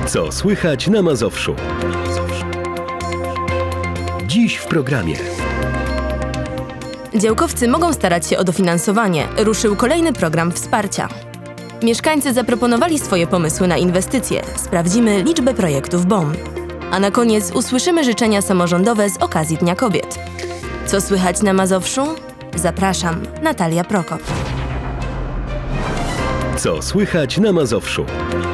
Co słychać na Mazowszu? Dziś w programie. Działkowcy mogą starać się o dofinansowanie. Ruszył kolejny program wsparcia. Mieszkańcy zaproponowali swoje pomysły na inwestycje. Sprawdzimy liczbę projektów BOM. A na koniec usłyszymy życzenia samorządowe z okazji Dnia Kobiet. Co słychać na Mazowszu? Zapraszam, Natalia Prokop. Co słychać na Mazowszu?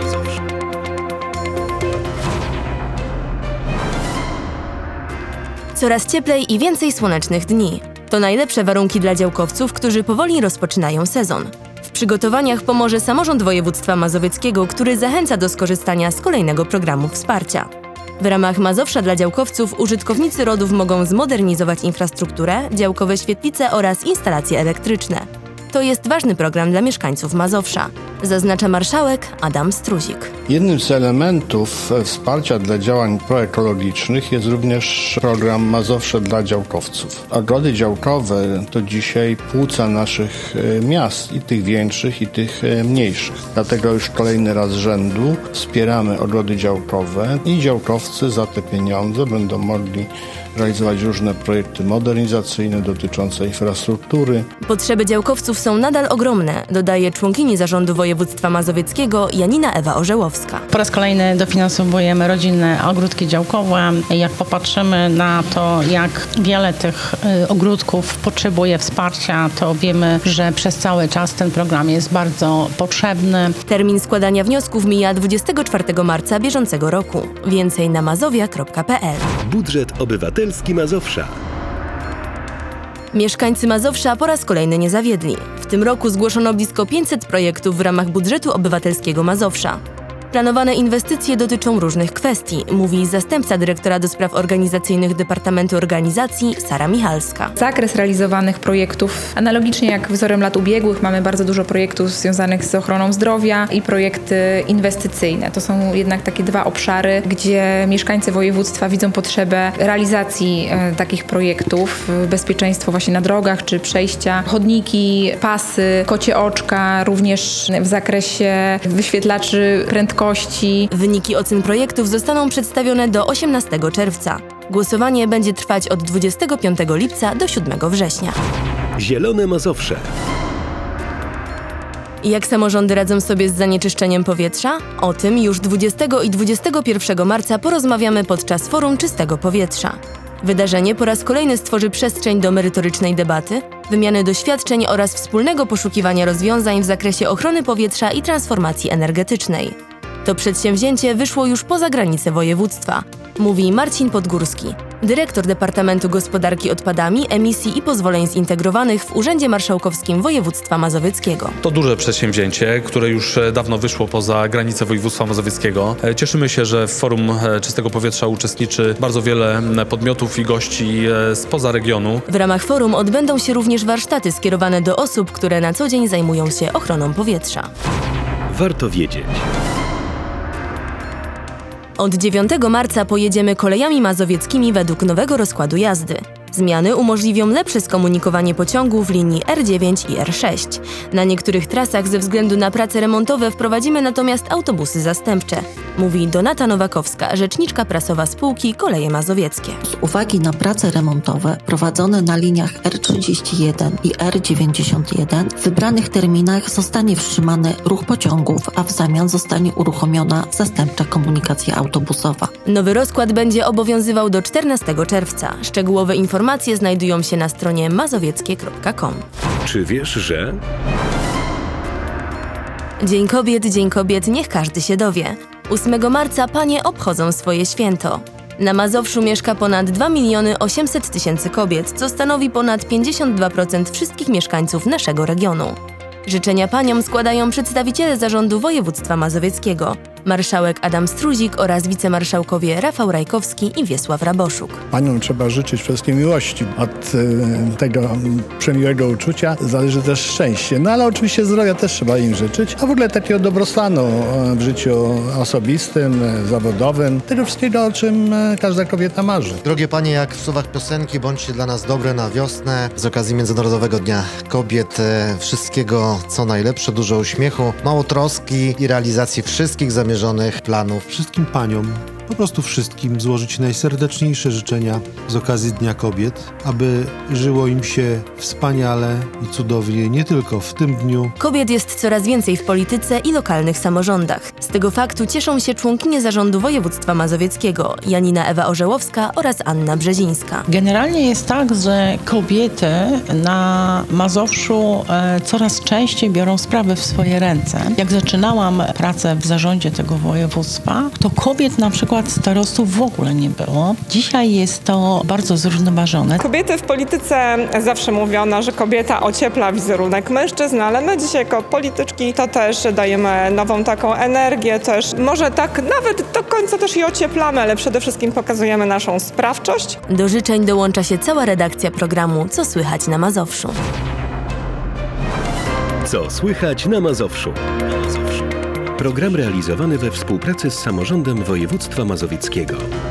Coraz cieplej i więcej słonecznych dni. To najlepsze warunki dla działkowców, którzy powoli rozpoczynają sezon. W przygotowaniach pomoże samorząd województwa mazowieckiego, który zachęca do skorzystania z kolejnego programu wsparcia. W ramach Mazowsza dla działkowców użytkownicy RODów mogą zmodernizować infrastrukturę, działkowe świetlice oraz instalacje elektryczne. To jest ważny program dla mieszkańców Mazowsza, zaznacza marszałek Adam Struzik. Jednym z elementów wsparcia dla działań proekologicznych jest również program Mazowsze dla działkowców. Ogrody działkowe to dzisiaj płuca naszych miast, i tych większych, i tych mniejszych. Dlatego już kolejny raz z rzędu wspieramy ogrody działkowe i działkowcy za te pieniądze będą mogli realizować różne projekty modernizacyjne dotyczące infrastruktury. Potrzeby działkowców są nadal ogromne, dodaje członkini zarządu województwa mazowieckiego Janina Ewa Orzełowska. Po raz kolejny dofinansowujemy rodzinne ogródki działkowe. Jak popatrzymy na to, jak wiele tych ogródków potrzebuje wsparcia, to wiemy, że przez cały czas ten program jest bardzo potrzebny. Termin składania wniosków mija 24 marca bieżącego roku. Więcej na mazowia.pl. Budżet obywatelski Mazowsza. Mieszkańcy Mazowsza po raz kolejny nie zawiedli. W tym roku zgłoszono blisko 500 projektów w ramach budżetu obywatelskiego Mazowsza. Planowane inwestycje dotyczą różnych kwestii, mówi zastępca dyrektora do spraw organizacyjnych Departamentu Organizacji Sara Michalska. Zakres realizowanych projektów, analogicznie jak wzorem lat ubiegłych, mamy bardzo dużo projektów związanych z ochroną zdrowia i projekty inwestycyjne. To są jednak takie dwa obszary, gdzie mieszkańcy województwa widzą potrzebę realizacji takich projektów. Bezpieczeństwo właśnie na drogach czy przejścia, chodniki, pasy, kocie oczka, również w zakresie wyświetlaczy prędkości. Wyniki ocen projektów zostaną przedstawione do 18 czerwca. Głosowanie będzie trwać od 25 lipca do 7 września. Zielone Mazowsze. Jak samorządy radzą sobie z zanieczyszczeniem powietrza? O tym już 20 i 21 marca porozmawiamy podczas Forum Czystego Powietrza. Wydarzenie po raz kolejny stworzy przestrzeń do merytorycznej debaty, wymiany doświadczeń oraz wspólnego poszukiwania rozwiązań w zakresie ochrony powietrza i transformacji energetycznej. To przedsięwzięcie wyszło już poza granice województwa, mówi Marcin Podgórski, dyrektor Departamentu Gospodarki Odpadami, Emisji i Pozwoleń Zintegrowanych w Urzędzie Marszałkowskim Województwa Mazowieckiego. To duże przedsięwzięcie, które już dawno wyszło poza granice województwa mazowieckiego. Cieszymy się, że w Forum Czystego Powietrza uczestniczy bardzo wiele podmiotów i gości spoza regionu. W ramach forum odbędą się również warsztaty skierowane do osób, które na co dzień zajmują się ochroną powietrza. Warto wiedzieć. Od 9 marca pojedziemy kolejami mazowieckimi według nowego rozkładu jazdy. Zmiany umożliwią lepsze skomunikowanie pociągów linii R9 i R6. Na niektórych trasach ze względu na prace remontowe wprowadzimy natomiast autobusy zastępcze, mówi Donata Nowakowska, rzeczniczka prasowa spółki Koleje Mazowieckie. Z uwagi na prace remontowe prowadzone na liniach R31 i R91 w wybranych terminach zostanie wstrzymany ruch pociągów, a w zamian zostanie uruchomiona zastępcza komunikacja autobusowa. Nowy rozkład będzie obowiązywał do 14 czerwca. Szczegółowe informacje znajdują się na stronie mazowieckie.com. Czy wiesz, że... Dzień Kobiet, niech każdy się dowie. 8 marca panie obchodzą swoje święto. Na Mazowszu mieszka ponad 2 800 000 kobiet, co stanowi ponad 52% wszystkich mieszkańców naszego regionu. Życzenia paniom składają przedstawiciele Zarządu Województwa Mazowieckiego, marszałek Adam Struzik oraz wicemarszałkowie Rafał Rajkowski i Wiesław Raboszuk. Paniom trzeba życzyć wszystkim miłości. Od tego przemiłego uczucia zależy też szczęście. No ale oczywiście zdrowia też trzeba im życzyć, a w ogóle takiego dobrostanu w życiu osobistym, zawodowym, tego wszystkiego, o czym każda kobieta marzy. Drogie panie, jak w słowach piosenki, bądźcie dla nas dobre na wiosnę. Z okazji Międzynarodowego Dnia Kobiet wszystkiego co najlepsze, dużo uśmiechu, mało troski i realizacji wszystkich zamiarów zamierzonych planów. Wszystkim paniom, po prostu wszystkim złożyć najserdeczniejsze życzenia z okazji Dnia Kobiet, aby żyło im się wspaniale i cudownie nie tylko w tym dniu. Kobiet jest coraz więcej w polityce i lokalnych samorządach. Z tego faktu cieszą się członkinie zarządu województwa mazowieckiego Janina Ewa Orzełowska oraz Anna Brzezińska. Generalnie jest tak, że kobiety na Mazowszu coraz częściej biorą sprawy w swoje ręce. Jak zaczynałam pracę w zarządzie tego województwa, to kobiet na przykład starostów w ogóle nie było. Dzisiaj jest to bardzo zrównoważone. Kobiety w polityce zawsze mówiono, że kobieta ociepla wizerunek mężczyzn, ale my dzisiaj jako polityczki to też dajemy nową taką energię, też może tak nawet do końca też i ocieplamy, ale przede wszystkim pokazujemy naszą sprawczość. Do życzeń dołącza się cała redakcja programu Co słychać na Mazowszu. Co słychać na Mazowszu? Program realizowany we współpracy z samorządem województwa mazowieckiego.